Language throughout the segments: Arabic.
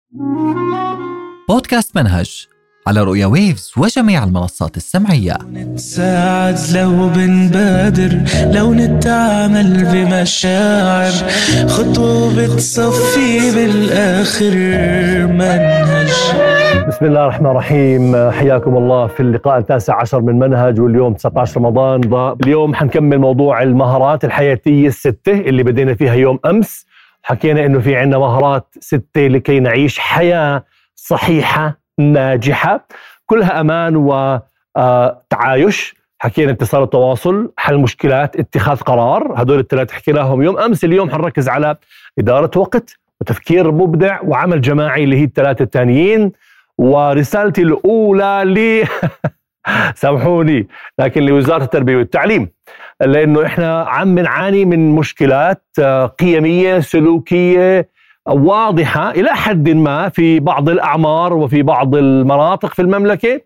بودكاست منهج على رؤيا ويفز وجميع المنصات السمعية. نتساعد لو بنبادر، لو نتعامل بمشاعر، خطوة بتصفي بالآخر منهج. بسم الله الرحمن الرحيم، حياكم الله في اللقاء 19 من منهج، واليوم 19 رمضان. اليوم حنكمل موضوع المهارات الحياتية الستة اللي بدينا فيها يوم أمس. حكينا إنه في عنا مهارات ستة لكي نعيش حياة صحيحة ناجحة كلها أمان وتعايش. حكينا اتصال التواصل، حل مشكلات، اتخاذ قرار، هدول الثلاث حكيناهم يوم أمس. اليوم حنركز على إدارة وقت وتفكير مبدع وعمل جماعي اللي هي الثلاثة الثانيين. ورسالتي الأولى سامحوني لكن لوزارة التربية والتعليم، لأنه إحنا عم نعاني من مشكلات قيمية سلوكية واضحة إلى حد ما في بعض الأعمار وفي بعض المناطق في المملكة،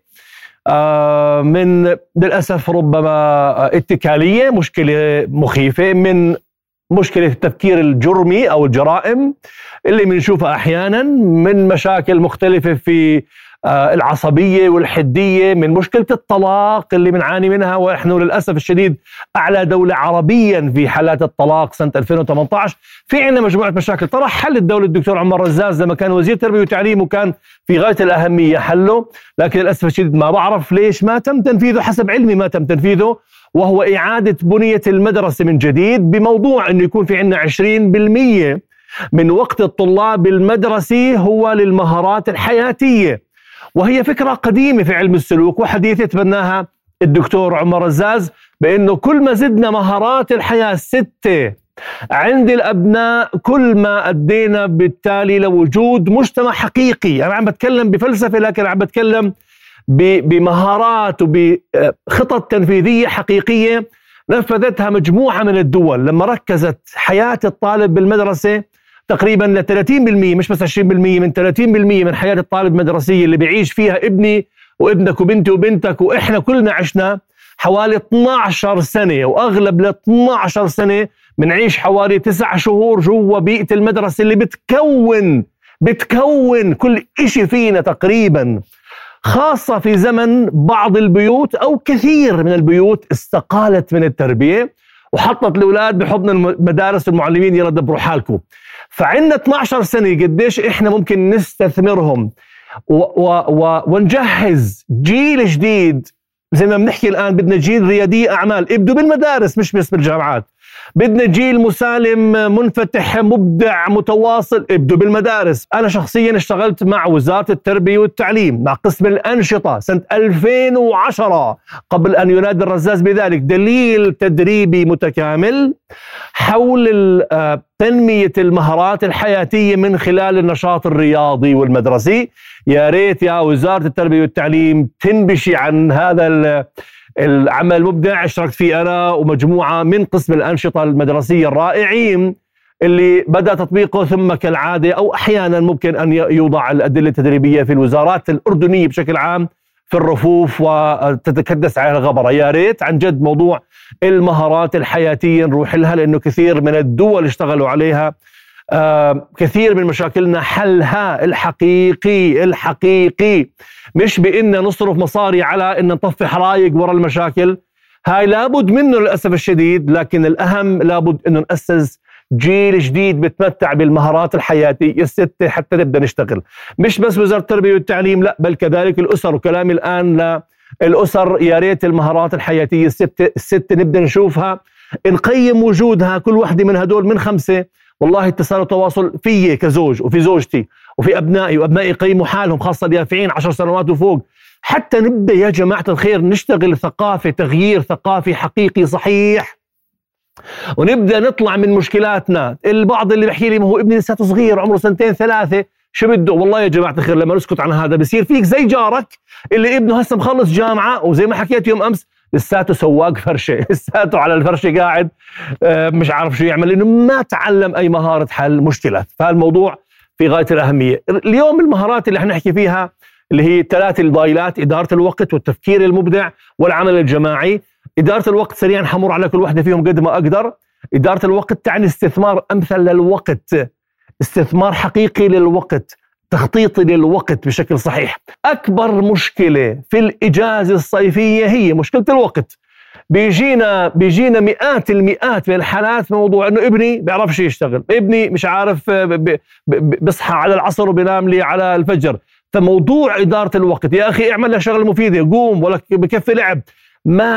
من للأسف ربما اتكالية، مشكلة مخيفة، من مشكلة التفكير الجرمي أو الجرائم اللي بنشوفها أحيانا، من مشاكل مختلفة في العصبية والحدية، من مشكلة الطلاق اللي بنعاني منها، ونحن للأسف الشديد أعلى دولة عربيا في حالات الطلاق سنة 2018. في عندنا مجموعة مشاكل طرح حل الدولة الدكتور عمر رزاز لما كان وزير التربية والتعليم، وكان في غاية الأهمية حله، لكن للأسف الشديد ما بعرف ليش ما تم تنفيذه. حسب علمي ما تم تنفيذه، وهو إعادة بنية المدرسة من جديد، بموضوع أنه يكون في عندنا 20% من وقت الطلاب المدرسي هو للمهارات الحياتية، وهي فكرة قديمة في علم السلوك وحديثة تبناها الدكتور عمر رزاز، بأنه كل ما زدنا مهارات الحياة ستة عند الأبناء كل ما أدينا بالتالي لوجود مجتمع حقيقي. أنا عم بتكلم بفلسفة، لكن عم بتكلم بمهارات وبخطط تنفيذية حقيقية نفذتها مجموعة من الدول لما ركزت حياة الطالب بالمدرسة تقريبا ل 30%، مش بس 20%، من 30% من حياة الطالب المدرسية اللي بيعيش فيها ابني وابنك وبنتي وبنتك وإحنا كلنا عشنا حوالي 12 سنة، وأغلب ل 12 سنة بنعيش حوالي 9 شهور جوا بيئة المدرسة اللي بتكون كل إشي فينا تقريبا، خاصة في زمن بعض البيوت أو كثير من البيوت استقالت من التربية وحطت الأولاد بحضن المدارس والمعلمين يلا دبروا حالكم. فعندنا 12 سنة قديش إحنا ممكن نستثمرهم ونجهز جيل جديد. زي ما بنحكي الآن بدنا جيل ريادي أعمال، ابدوا بالمدارس مش بس بالجامعات. بدنا جيل مسالم منفتح مبدع متواصل، ابدوا بالمدارس. أنا شخصيا اشتغلت مع وزارة التربية والتعليم مع قسم الأنشطة سنة 2010 قبل أن ينادي الرزاز بذلك، دليل تدريبي متكامل حول تنمية المهارات الحياتية من خلال النشاط الرياضي والمدرسي. يا ريت يا وزارة التربية والتعليم تنبشي عن هذا العمل المبدع. اشتركت فيه أنا ومجموعة من قسم الأنشطة المدرسية الرائعين اللي بدأ تطبيقه، ثم كالعادة أو أحيانا ممكن أن يوضع الأدلة التدريبية في الوزارات الأردنية بشكل عام في الرفوف وتتكدس عليها الغبرة. يا ريت عن جد موضوع المهارات الحياتية نروح لها، لأنه كثير من الدول اشتغلوا عليها. كثير من مشاكلنا حلها الحقيقي مش بإن نصرف مصاري على إن نطفي حرايق ورا المشاكل، هاي لابد منه للأسف الشديد، لكن الأهم لابد إنه نأسس جيل جديد بتمتع بالمهارات الحياتية الستة حتى نبدأ نشتغل. مش بس وزارة التربية والتعليم، لا بل كذلك الأسر. وكلامي الآن للأسر، يا ريت المهارات الحياتية الستة نبدأ نشوفها، نقيم وجودها كل واحدة من هدول من 5. والله اتصال وتواصل فيي كزوج وفي زوجتي وفي أبنائي، وأبنائي يقيموا حالهم خاصة اليافعين 10 سنوات وفوق، حتى نبدأ يا جماعة الخير نشتغل ثقافة، تغيير ثقافي حقيقي صحيح، ونبدأ نطلع من مشكلاتنا. البعض اللي بحكي لي ما هو ابني لساته صغير عمره 2-3 شو بده؟ والله يا جماعة الخير لما نسكت عن هذا بصير فيك زي جارك اللي ابنه هسه مخلص جامعة، وزي ما حكيت يوم أمس لساته سواق فرشة، لساته على الفرشة قاعد مش عارف شو يعمل، لأنه ما تعلم أي مهارة حل مشكلات. فالموضوع في غاية الأهمية. اليوم المهارات اللي حنحكي فيها اللي هي 3 الضايلات: إدارة الوقت والتفكير المبدع والعمل الجماعي. إدارة الوقت سريعا حمر على كل واحدة فيهم قد ما أقدر. إدارة الوقت تعني استثمار أمثل للوقت، استثمار حقيقي للوقت، تخطيطي للوقت بشكل صحيح. أكبر مشكلة في الإجازة الصيفية هي مشكلة الوقت. بيجينا مئات المئات من الحالات موضوع انه ابني بيعرفش يشتغل، ابني مش عارف بيصحى على العصر وبينام لي على الفجر. فموضوع إدارة الوقت يا أخي اعمل لها شغلة مفيدة، قوم ولا بكفي لعب. ما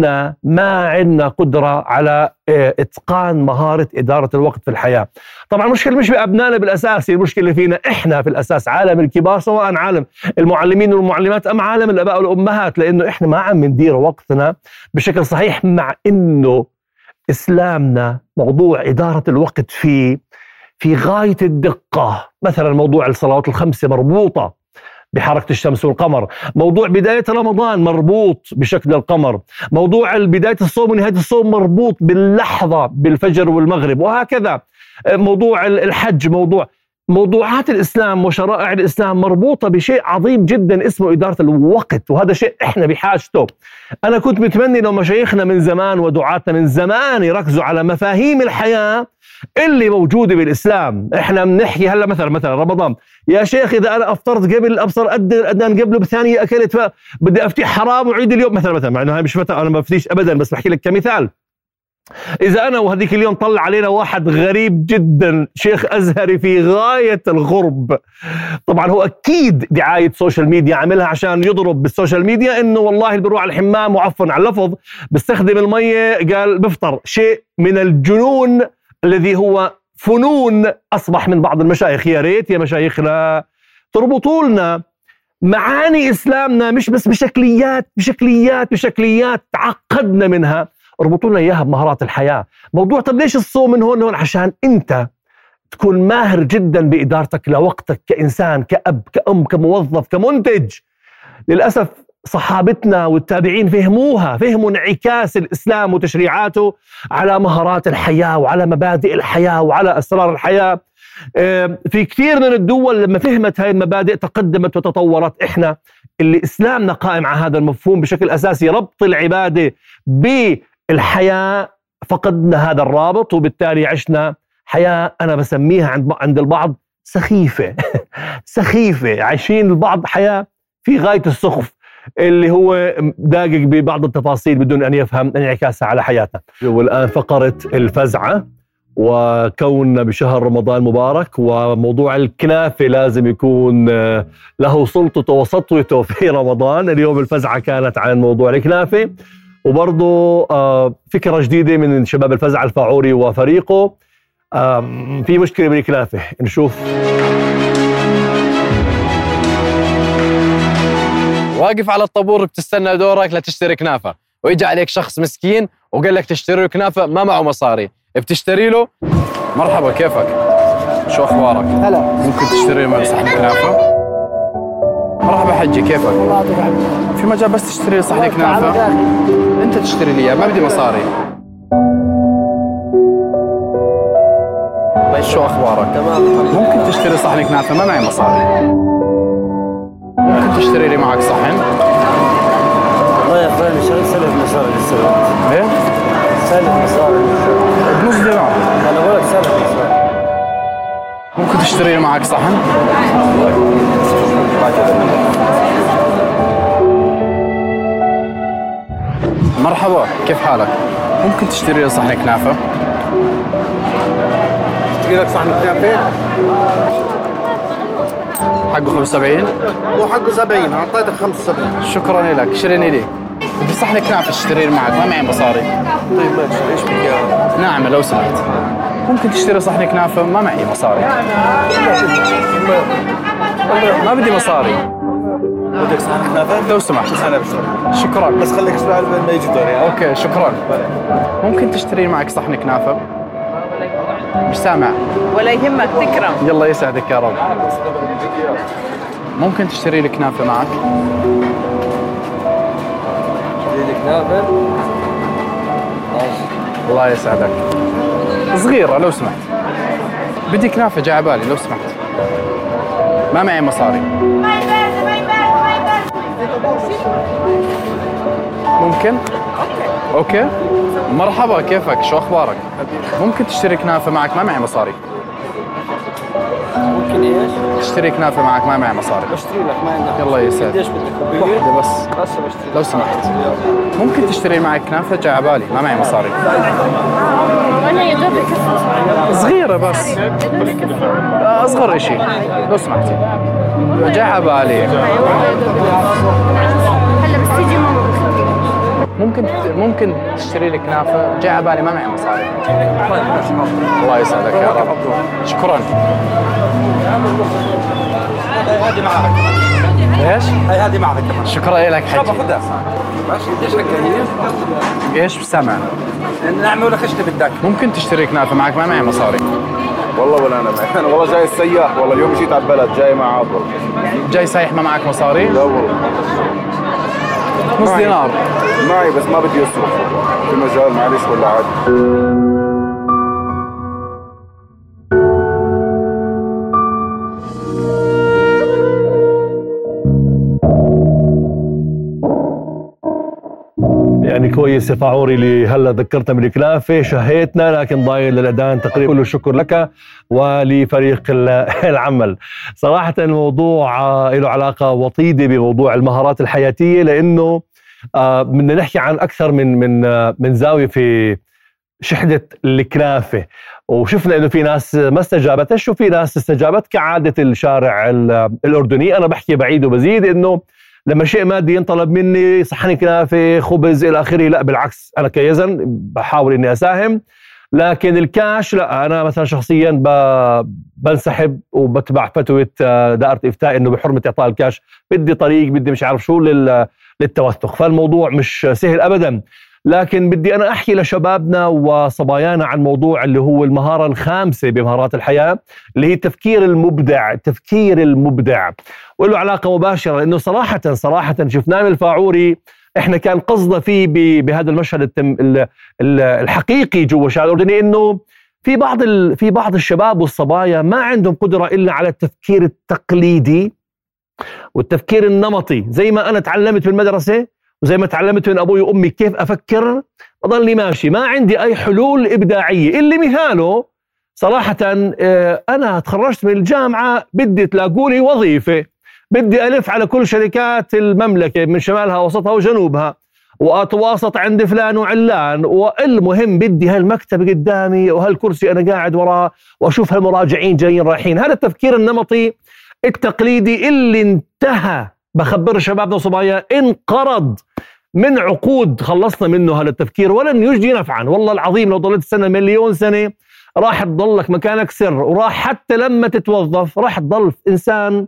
عنا قدرة على إتقان مهارة إدارة الوقت في الحياة. طبعا المشكلة مش بأبنائنا بالأساس، هي المشكلة فينا إحنا في الأساس، عالم الكبار سواء عالم المعلمين والمعلمات أم عالم الآباء والأمهات، لأنه إحنا ما عم ندير وقتنا بشكل صحيح. مع إنه إسلامنا موضوع إدارة الوقت في غاية الدقة. مثلا موضوع الصلوات الخمسة مربوطة بحركة الشمس والقمر، موضوع بداية رمضان مربوط بشكل القمر، موضوع بداية الصوم ونهاية الصوم مربوط باللحظة بالفجر والمغرب، وهكذا موضوع الحج، موضوعات الإسلام وشرائع الإسلام مربوطة بشيء عظيم جدا اسمه إدارة الوقت، وهذا شيء إحنا بحاجته. أنا كنت متمنى لو مشايخنا من زمان ودعاتنا من زمان يركزوا على مفاهيم الحياة اللي موجودة بالإسلام. إحنا بنحكي هلا مثلا رمضان، يا شيخ إذا أنا أفطرت قبل أبصر الأذان قبله بثانية أكلت، فبدي أفتي حرام وعيد اليوم مثلا، مع إنه هاي مش مثلا أنا ما بفتيش أبدا، بس بحكي لك كمثال. إذا أنا وهذيك اليوم طلع علينا واحد غريب جدا، شيخ أزهري في غاية الغرب، طبعا هو أكيد دعاية سوشيال ميديا عاملها عشان يضرب بالسوشيال ميديا إنه والله اللي بيروح على الحمام وعفوا على اللفظ بيستخدم المية، قال بفطر. شيء من الجنون الذي هو فنون أصبح من بعض المشايخ. يا ريت يا مشايخنا تربطوا لنا معاني إسلامنا مش بس بشكليات تعقدنا منها، اربطوا لنا إياها بمهارات الحياة. موضوع طب ليش الصوم من هون عشان أنت تكون ماهر جدا بإدارتك لوقتك كإنسان، كأب، كأم، كموظف، كمنتج. للأسف صحابتنا والتابعين فهموا انعكاس الإسلام وتشريعاته على مهارات الحياة وعلى مبادئ الحياة وعلى أسرار الحياة. في كثير من الدول لما فهمت هاي المبادئ تقدمت وتطورت. إحنا اللي إسلامنا قائم على هذا المفهوم بشكل أساسي، ربط العبادة بالحياة، فقدنا هذا الرابط، وبالتالي عشنا حياة أنا بسميها عند البعض سخيفة. سخيفة، عايشين البعض حياة في غاية السخف، اللي هو داقق ببعض التفاصيل بدون أن يفهم انعكاسها على حياتنا. والآن فقرة الفزعة، وكوننا بشهر رمضان مبارك وموضوع الكنافة لازم يكون له سلطته وسطوته في رمضان. اليوم الفزعة كانت عن موضوع الكنافة، وبرضه فكرة جديدة من شباب الفزعة الفاعوري وفريقه. في مشكلة بالكنافة، نشوف. واقف على الطابور بتستنى دورك لتشتري كنافة، ويجي عليك شخص مسكين وقال لك تشتري له كنافة ما معه مصاري، بتشتري له؟ مرحبا كيفك؟ شو أخبارك؟ هلا. ممكن تشتري لي صحن كنافة؟ مرحبا حجي كيفك؟ في مجال بس تشتري لي صحن كنافة؟ أنت تشتري لي ما بدي مصاري. شو أخبارك؟ تمام. ممكن تشتري صحن كنافة ما معي مصاري. ممكن تشتري لي معك صحن؟ والله يا اخواني سلف مصاري للسلف. ايه؟ سلف مصاري للسلف. بنص دينار. انا بقول لك سلف مصاري. ممكن تشتري لي معك صحن؟ مرحبا كيف حالك؟ ممكن تشتري لي صحن كنافة؟ تشتري لك صحن كنافة؟ حقه 75؟ هو حقه 70، اعطيتك 75. شكرا لك، شريني لي. بدي صحن كنافة تشتري لي معك، ما معي مصاري. طيب ماشي، ايش بدك اياه؟ نعم لو سمحت. ممكن تشتري صحن كنافة ما معي مصاري. ما بدي مصاري. بدك صحن كنافة؟ لو سمحت. بس انا بشتري. شكرا. بس خليك اسمع لما ما يجي دوري. اوكي شكرا. ممكن تشتري لي معك صحن كنافة؟ مش سامع. ولا يهمك تكرم. يلا يسعدك يا رب. ممكن تشتري لي كنافة معك؟ تشتري لك كنافة؟ الله يسعدك. صغيرة لو سمحت. بدي كنافة جاي على بالي لو سمحت. ما معي مصاري. ممكن؟ اوكي. مرحبا كيفك؟ شو اخبارك؟ ممكن تشتري كنافة معك ما معي مصاري. ممكن ايش؟ تشتري كنافة معك ما معي مصاري. بشتري لك ما عندك. يلا يسعدك. قديش بدك؟ واحدة بس بشتري لو سمحت. ممكن تشتري معي كنافة؟ جاي على بالي ما معي مصاري. وانا يا دوب كفر صغيرة بس أصغر إشي لو سمحتي جاي على بالي. هلا بس تيجي ماما ممكن تشتري لي كنافة؟ جاي على بالي ما معي مصاري. الله يسعدك يا رب. شكرا. هذه معك. ايش؟ هاي هذه معك كمان. شكرا لك حجي. خذها. ماشي قديش لك هي؟ ايش بسمع؟ نعمل ولا خشة بدك؟ ممكن تشتري كنافة معك ما معي مصاري. والله ولا انا معي. انا والله جاي السياح، والله اليوم جيت على البلد جاي مع عبر. جاي سايح ما معك مصاري؟ لا والله. نص دينار. معي بس ما بدي اصرف. في مجال معلش ولا عادي. يعني كويس يا فاعوري اللي هلا ذكرتنا من الكنافه، شهيتنا لكن ضايل للاذان تقريبا. كل الشكر لك ولفريق العمل. صراحه الموضوع له علاقه وطيده بموضوع المهارات الحياتيه، لانه بدنا نحكي عن اكثر من زاويه في شحنه الكنافه، وشفنا انه في ناس ما استجابتش وفي ناس استجابت كعاده الشارع الاردني. انا بحكي بعيد وبزيد انه لما شيء مادي ينطلب مني صحن كنافه خبز الى اخره، لا بالعكس انا كيزن بحاول اني اساهم، لكن الكاش لا. انا مثلا شخصيا بنسحب وبتبع فتوى دائره افتاء انه بحرمه اعطاء الكاش، بدي طريق بدي مش عارف شو للتوثق. فالموضوع مش سهل ابدا، لكن بدي أنا أحكي لشبابنا وصبايانا عن موضوع اللي هو المهارة الخامسة بمهارات الحياة، اللي هي التفكير المبدع. وله علاقة مباشرة، لأنه صراحة شفناه من الفاعوري. إحنا كان قصدنا فيه بهذا المشهد الحقيقي جوا الشارع الأردني، إنه في بعض الشباب والصبايا ما عندهم قدرة إلا على التفكير التقليدي والتفكير النمطي. زي ما أنا تعلمت في المدرسة وزي ما تعلمت من أبوي وأمي كيف أفكر، أضلني ماشي ما عندي أي حلول إبداعية. اللي مثاله صراحة أنا تخرجت من الجامعة بدي تلاقولي وظيفة، بدي ألف على كل شركات المملكة من شمالها وسطها وجنوبها وأتواسط عند فلان وعلان، والمهم بدي هالمكتب قدامي وهالكرسي أنا قاعد وراه وأشوف هالمراجعين جايين رايحين. هذا التفكير النمطي التقليدي اللي انتهى، بخبر شبابنا وصبايا انقرض من عقود خلصنا منه هذا التفكير ولن يجدي نفعا. والله العظيم لو ضلت سنة مليون سنة راح تضلك مكانك سر، وراح حتى لما تتوظف راح تضل إنسان،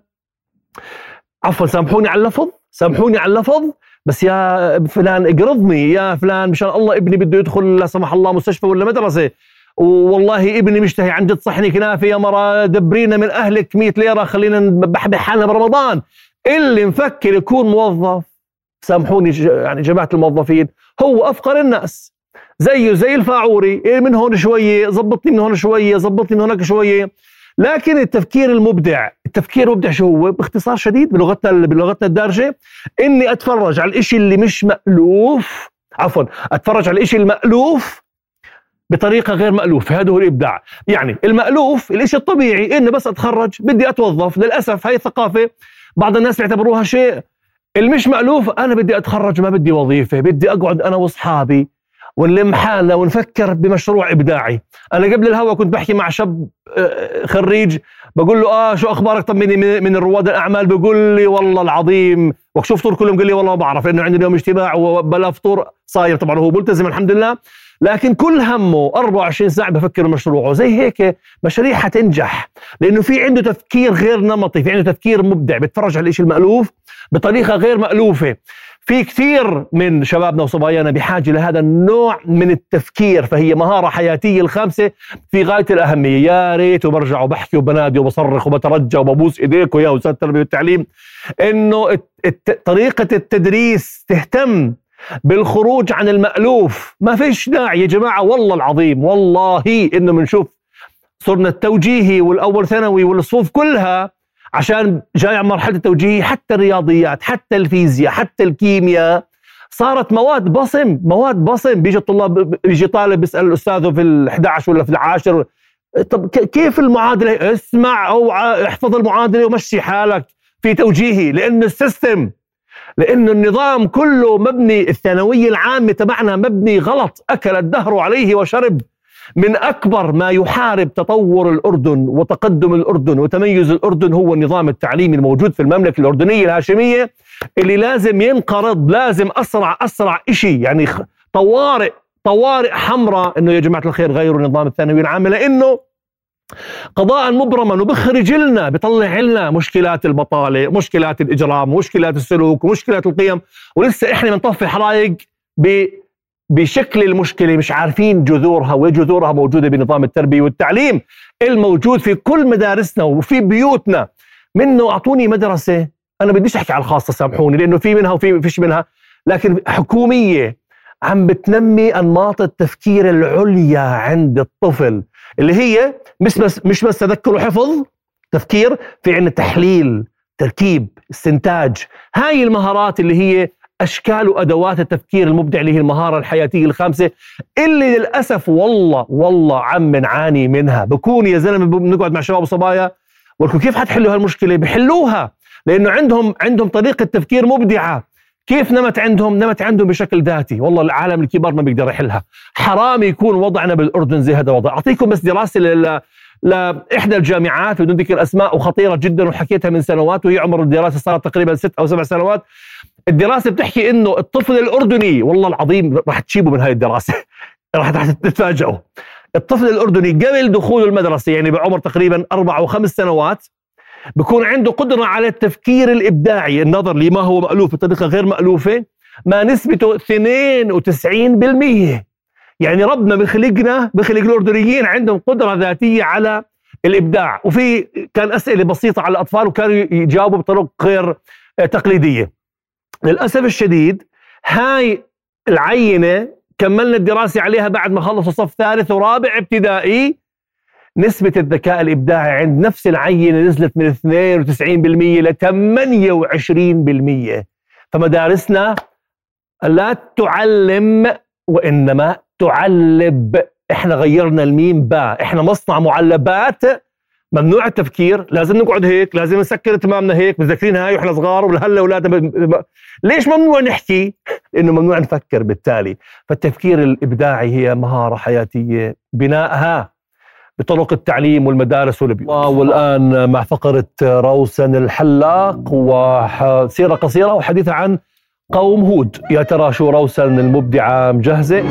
عفوا سامحوني على اللفظ بس يا فلان اقرضني، يا فلان مشان الله ابني بده يدخل لا سمح الله مستشفى ولا مدرسة، والله ابني مشتهي عن جد صحني كنافة يا مرة دبرينا من أهلك 100 ليرة خلينا نبحبح حالنا برمضان. اللي مفكر يكون موظف، سامحوني يعني جماعة الموظفين، هو أفقر الناس، زيه زي الفاعوري، من هون شوية زبطني من هون شوية زبطني من هناك شوية. لكن التفكير المبدع شو هو؟ باختصار شديد بلغتنا الدارجة، إني أتفرج على الإشي اللي مش مألوف، أتفرج على الإشي المألوف بطريقة غير مألوفة. هذا هو الإبداع. يعني المألوف الإشي الطبيعي إني بس أتخرج بدي أتوظف، للأسف هاي الثقافة بعض الناس بيعتبروها شيء. المش مألوف أنا بدي أتخرج ما بدي وظيفة، بدي أقعد أنا وأصحابي ونلم حالنا ونفكر بمشروع إبداعي. أنا قبل الهوا كنت بحكي مع شاب خريج بقول له شو أخبارك طمني من رواد الأعمال، بقول لي والله العظيم وشو فطور كلهم، قال لي والله ما بعرف لأنه عندنا اليوم اجتماع وبلا فطور صاير. طبعا هو ملتزم الحمد لله، لكن كل همه 24 ساعة بفكر مشروعه. زي هيك مشاريع حتنجح لأنه في عنده تفكير غير نمطي، في عنده تفكير مبدع، بيتفرج على الإشي المألوف بطريقة غير مألوفة. في كثير من شبابنا وصبايانا بحاجة لهذا النوع من التفكير، فهي مهارة حياتية الخامسة في غاية الأهمية. يا ريت وبرجع وبحكي وبنادي وبصرخ وبترجى وببوس إيديكم يا أستاذ التربية والتعليم إنه طريقة التدريس تهتم بالخروج عن المألوف. ما فيش داعي يا جماعة، والله العظيم والله إنه منشوف صرنا التوجيهي والأول ثانوي والصفوف كلها عشان جاي عن مرحلة التوجيهي، حتى الرياضيات حتى الفيزياء حتى الكيمياء صارت مواد بصم. بيجي الطلاب، بيجي طالب بيسأل الأستاذه في ال11 ولا في ال10 طب كيف المعادلة؟ اسمع أو احفظ المعادلة ومشي حالك في توجيهي، لأن السيستم، لأن النظام كله مبني، الثانوية العامة تبعنا مبني غلط، أكل الدهر عليه وشرب. من أكبر ما يحارب تطور الأردن وتقدم الأردن وتميز الأردن هو النظام التعليمي الموجود في المملكة الأردنية الهاشمية، اللي لازم ينقرض، لازم أسرع إشي، يعني طوارئ حمراء إنه يا جماعة الخير غيروا نظام الثانوية العامة، لأنه قضاء مبرما وبخرج لنا، بيطلع لنا مشكلات البطالة، مشكلات الإجرام، مشكلات السلوك، ومشكلات القيم، ولسه إحنا بنطفي حرائق بشكل المشكلة مش عارفين جذورها، وجذورها موجودة بنظام التربية والتعليم الموجود في كل مدارسنا وفي بيوتنا. منه أعطوني مدرسة، أنا بديش أحكي على الخاصة سامحوني لأنه في منها وفي فيش منها، لكن حكومية عم بتنمي أنماط التفكير العليا عند الطفل، اللي هي مش بس تذكر وحفظ، تفكير، في عندنا تحليل، تركيب، استنتاج. هاي المهارات اللي هي أشكال وأدوات التفكير المبدع، اللي هي المهارة الحياتية الخامسة، اللي للأسف والله عم نعاني منها. بكون يا زلمة بنقعد مع شباب وصبايا ولكن كيف حتحلوا هالمشكلة؟ بحلوها لأنه عندهم طريقة تفكير مبدعة. كيف نمت عندهم بشكل ذاتي. والله العالم الكبار ما بيقدر يحلها. حرام يكون وضعنا بالأردن زي هذا الوضع. أعطيكم بس دراسة لإحدى الجامعات بدون ذكر أسماء وخطيرة جدا، وحكيتها من سنوات، وهي عمر الدراسة صارت تقريبا 6 أو 7 سنوات. الدراسة بتحكي إنه الطفل الأردني، والله العظيم راح تشيبوا من هاي الدراسة راح تتفاجئوا. الطفل الأردني قبل دخول المدرسة، يعني بعمر تقريبا 4 أو 5 سنوات، بكون عنده قدرة على التفكير الإبداعي، النظر لما هو مألوف بطريقة غير مألوفة، ما نسبته 92%. يعني ربنا بخلق الأردنيين عندهم قدرة ذاتية على الإبداع. وفي كان أسئلة بسيطة على الأطفال وكانوا يجاوبوا بطرق غير تقليدية. للأسف الشديد هاي العينة كملنا الدراسة عليها بعد ما خلصوا صف 3 ورابع ابتدائي، نسبة الذكاء الإبداعي عند نفس العينة نزلت من 92% ل 28%. فمدارسنا لا تعلم وإنما تعلب. إحنا غيرنا الميم باء، إحنا مصنع معلبات. ممنوع التفكير، لازم نقعد هيك، لازم نسكر تمامنا هيك، مذكرين هاي وإحنا صغار، ولهلا أولادنا ليش ممنوع نحكي؟ لأنه ممنوع نفكر بالتالي. فالتفكير الإبداعي هي مهارة حياتية، بنائها بطرق التعليم والمدارس والبيوت. والآن مع فقرة روسن الحلاق وسيرة قصيرة وحديثة عن قوم هود. يا ترى شو روسن المبدعة مجهزة؟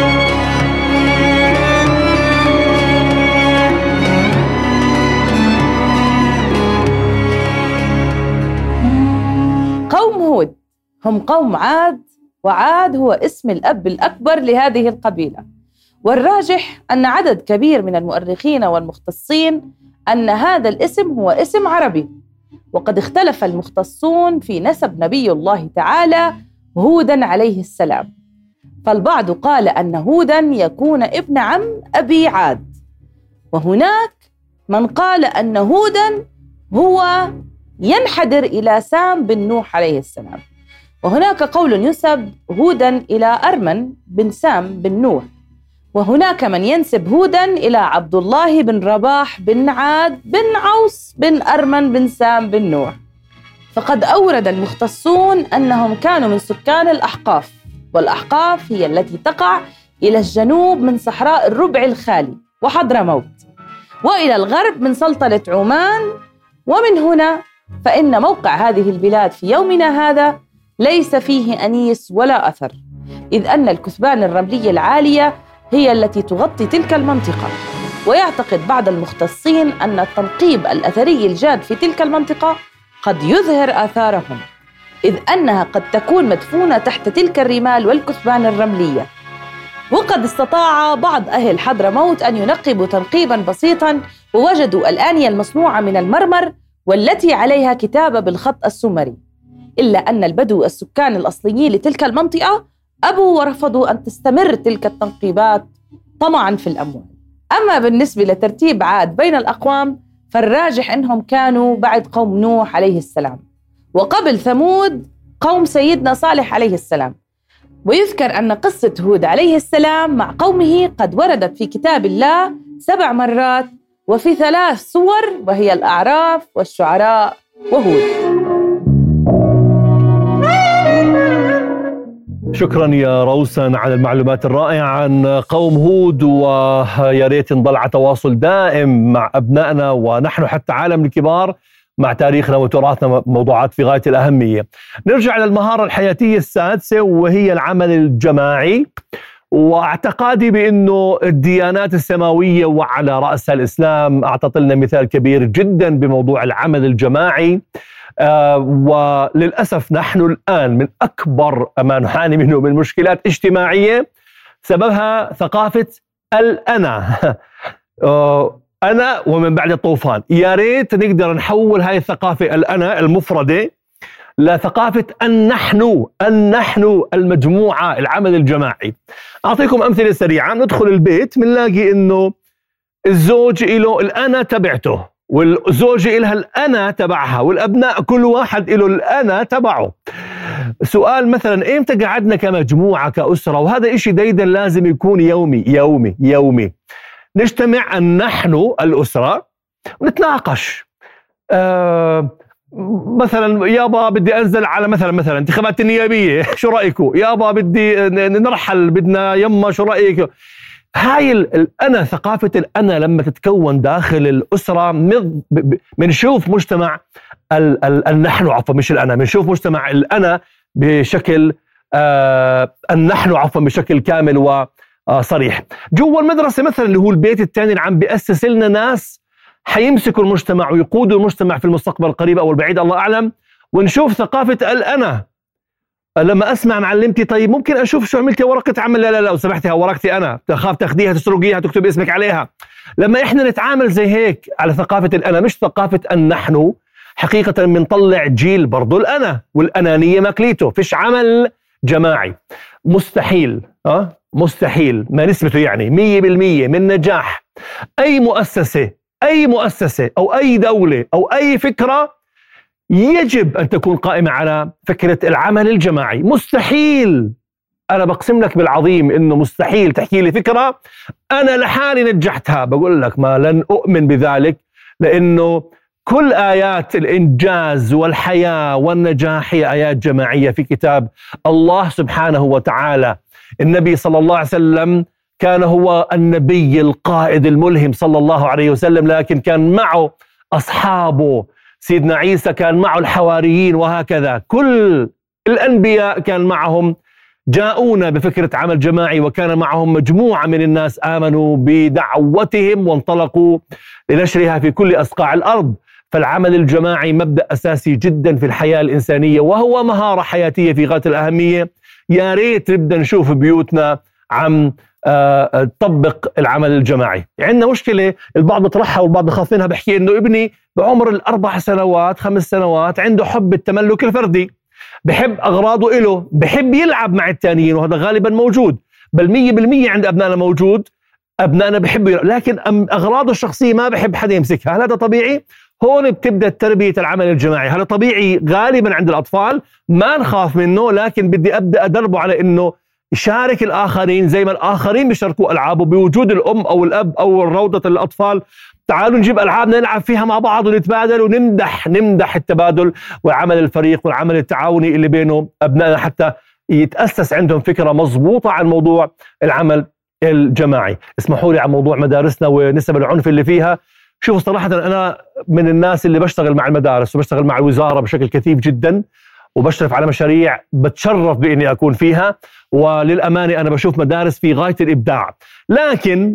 قوم هود هم قوم عاد، وعاد هو اسم الأب الأكبر لهذه القبيلة. والراجح أن عدد كبير من المؤرخين والمختصين أن هذا الاسم هو اسم عربي، وقد اختلف المختصون في نسب نبي الله تعالى هودا عليه السلام. فالبعض قال أن هودا يكون ابن عم أبي عاد، وهناك من قال أن هودا هو ينحدر إلى سام بن نوح عليه السلام، وهناك قول ينسب هودا إلى أرمن بن سام بن نوح، وهناك من ينسب هودا إلى عبد الله بن رباح بن عاد بن عوس بن أرمن بن سام بن نوح. فقد أورد المختصون أنهم كانوا من سكان الأحقاف، والأحقاف هي التي تقع إلى الجنوب من صحراء الربع الخالي وحضرموت، وإلى الغرب من سلطنة عمان. ومن هنا فإن موقع هذه البلاد في يومنا هذا ليس فيه أنيس ولا أثر، إذ أن الكثبان الرملية العالية هي التي تغطي تلك المنطقة. ويعتقد بعض المختصين أن التنقيب الأثري الجاد في تلك المنطقة قد يظهر آثارهم، إذ أنها قد تكون مدفونة تحت تلك الرمال والكثبان الرملية. وقد استطاع بعض أهل حضرموت أن ينقبوا تنقيباً بسيطاً، ووجدوا الآنية المصنوعة من المرمر والتي عليها كتابة بالخط السومري، إلا أن البدو السكان الأصليين لتلك المنطقة أبوا ورفضوا أن تستمر تلك التنقيبات طمعاً في الأموال. أما بالنسبة لترتيب عاد بين الأقوام فالراجح أنهم كانوا بعد قوم نوح عليه السلام، وقبل ثمود قوم سيدنا صالح عليه السلام. ويذكر أن قصة هود عليه السلام مع قومه قد وردت في كتاب الله 7 مرات وفي 3 صور، وهي الأعراف والشعراء وهود. شكرا يا روسن على المعلومات الرائعة عن قوم هود، ويا ريت نضل على تواصل دائم مع أبنائنا ونحن حتى عالم الكبار مع تاريخنا وتراثنا، موضوعات في غاية الأهمية. نرجع للمهارة الحياتية السادسة وهي العمل الجماعي، واعتقادي بأنه الديانات السماوية وعلى رأسها الإسلام أعطت لنا مثال كبير جدا بموضوع العمل الجماعي. وللأسف نحن الآن من أكبر ما نعاني منه من مشكلات اجتماعية سببها ثقافة الأنا. أنا ومن بعد الطوفان. يا ريت نقدر نحول هاي الثقافة الأنا المفردة لثقافة النحن المجموعة، العمل الجماعي. أعطيكم أمثلة سريعة. ندخل البيت بنلاقي إنه الزوج له الأنا تبعته، والزوجة إلها الأنا تبعها، والأبناء كل واحد له الأنا تبعه. سؤال مثلا، إمتى قعدنا كمجموعة كأسرة؟ وهذا إشي دايما لازم يكون يومي يومي يومي. نجتمع نحن الأسرة ونتناقش. مثلا يابا بدي أنزل على مثلا انتخابات النيابية، شو رأيكم؟ يابا بدي نرحل، بدنا يما، شو رأيك؟ هاي الأنا، ثقافة الأنا لما تتكون داخل الأسرة منشوف مجتمع النحن، عفوا مش الأنا، منشوف مجتمع الأنا بشكل النحن عفوا بشكل كامل وصريح. جوا المدرسة مثلا اللي هو البيت الثاني اللي عم بيأسس لنا ناس حيمسكوا المجتمع ويقودوا المجتمع في المستقبل القريب أو البعيد الله أعلم، ونشوف ثقافة الأنا. لما أسمع معلمتي طيب ممكن أشوف شو عملتي ورقة عمل، لا لو سمحتي ورقتي أنا، تخاف تاخديها تسرقيها تكتب اسمك عليها. لما إحنا نتعامل زي هيك على ثقافة الأنا مش ثقافة النحن، حقيقة بنطلع جيل برضو الأنا والأنانية ماكليته. فيش عمل جماعي. مستحيل مستحيل ما نسبته يعني 100% من نجاح أي مؤسسة أو أي دولة أو أي فكرة يجب أن تكون قائمة على فكرة العمل الجماعي. مستحيل، أنا بقسم لك بالعظيم إنه مستحيل تحكي لي فكرة أنا لحالي نجحتها. بقول لك ما لن أؤمن بذلك، لأنه كل آيات الإنجاز والحياة والنجاح هي آيات جماعية في كتاب الله سبحانه وتعالى. النبي صلى الله عليه وسلم كان هو النبي القائد الملهم صلى الله عليه وسلم، لكن كان معه أصحابه. سيدنا عيسى كان معه الحواريين، وهكذا كل الأنبياء كان معهم، جاءونا بفكرة عمل جماعي، وكان معهم مجموعة من الناس آمنوا بدعوتهم وانطلقوا لنشرها في كل أصقاع الأرض. فالعمل الجماعي مبدأ أساسي جدا في الحياة الإنسانية، وهو مهارة حياتية في غاية الأهمية. يا ريت نبدأ نشوف بيوتنا عم تطبق العمل الجماعي. عندنا مشكلة البعض بيطرحها والبعض بخاف منها، بحكي إنه ابني بعمر 4 سنوات 5 سنوات عنده حب التملك الفردي، بحب أغراضه إله، بحب يلعب مع التانيين، وهذا غالبا موجود، بل 100% عند أبنائنا موجود. أبنائنا بحبوا لكن أغراضه الشخصية ما بحب حدا يمسكها. هل هذا طبيعي؟ هون بتبدأ تربية العمل الجماعي. هذا طبيعي غالبا عند الأطفال، ما نخاف منه، لكن بدي أبدأ أدربه على إنه يشارك الآخرين زي ما الآخرين بيشاركوا ألعابه، بوجود الأم أو الأب أو روضة الأطفال. تعالوا نجيب ألعابنا نلعب فيها مع بعض ونتبادل ونمدح التبادل وعمل الفريق والعمل التعاوني اللي بينه أبنائنا، حتى يتأسس عندهم فكرة مضبوطة عن موضوع العمل الجماعي. اسمحوا لي عن موضوع مدارسنا ونسب العنف اللي فيها. شوفوا صراحة أنا من الناس اللي بشتغل مع المدارس وبشتغل مع الوزارة بشكل كثيف جدا، وبشرف على مشاريع بتشرف بإني أكون فيها، وللأمانة أنا بشوف مدارس في غاية الإبداع. لكن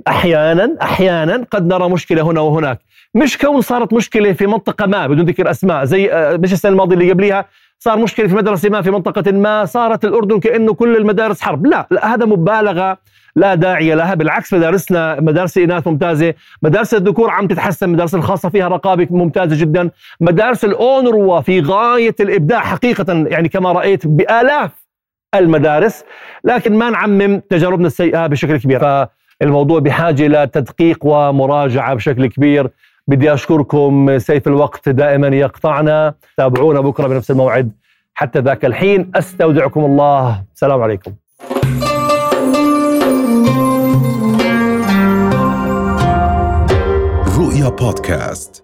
أحيانا قد نرى مشكلة هنا وهناك. مش كون صارت مشكلة في منطقة ما بدون ذكر أسماء، زي مش السنة الماضية اللي قبليها صار مشكلة في مدرسة ما في منطقة ما، صارت الأردن كأنه كل المدارس حرب. لا هذا مبالغة لا داعي لها. بالعكس مدارسنا مدارس إناث ممتازة، مدارس الذكور عم تتحسن، مدارس الخاصة فيها رقابة ممتازة جدا، مدارس الأونروا في غاية الإبداع حقيقة، يعني كما رأيت بآلاف المدارس. لكن ما نعمم تجاربنا السيئة بشكل كبير، فالموضوع بحاجة إلى تدقيق ومراجعة بشكل كبير. بدي أشكركم، سيف الوقت دائما يقطعنا. تابعونا بكرة بنفس الموعد، حتى ذاك الحين أستودعكم الله. السلام عليكم. رؤيا بودكاست.